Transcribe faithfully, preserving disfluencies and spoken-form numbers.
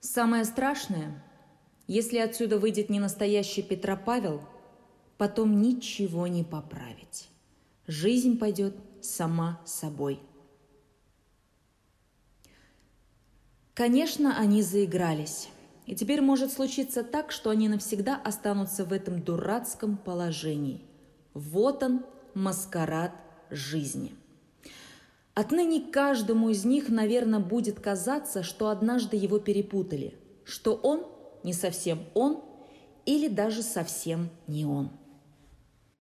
Самое страшное, если отсюда выйдет не настоящий Петропавел, потом ничего не поправить. Жизнь пойдет сама собой. Конечно, они заигрались. И теперь может случиться так, что они навсегда останутся в этом дурацком положении. Вот он, маскарад жизни. Отныне каждому из них, наверное, будет казаться, что однажды его перепутали, что он не совсем он или даже совсем не он.